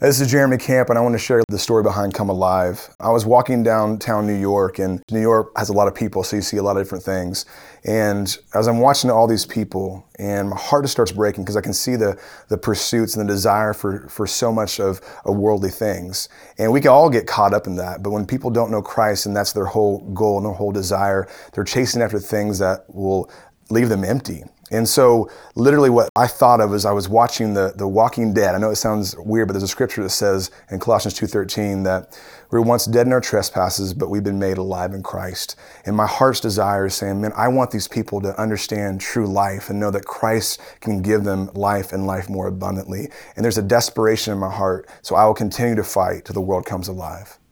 This is Jeremy Camp, and I want to share the story behind Come Alive. I was walking downtown New York, and New York has a lot of people, so you see a lot of different things. And as I'm watching all these people, and my heart just starts breaking because I can see the pursuits and the desire for so much of worldly things. And we can all get caught up in that, but when people don't know Christ and that's their whole goal and their whole desire, they're chasing after things that will leave them empty. And so literally what I thought of as I was watching the Walking Dead, I know it sounds weird, but there's a scripture that says in Colossians 2:13 that we were once dead in our trespasses, but we've been made alive in Christ. And my heart's desire is saying, man, I want these people to understand true life and know that Christ can give them life and life more abundantly. And there's a desperation in my heart, so I will continue to fight till the world comes alive.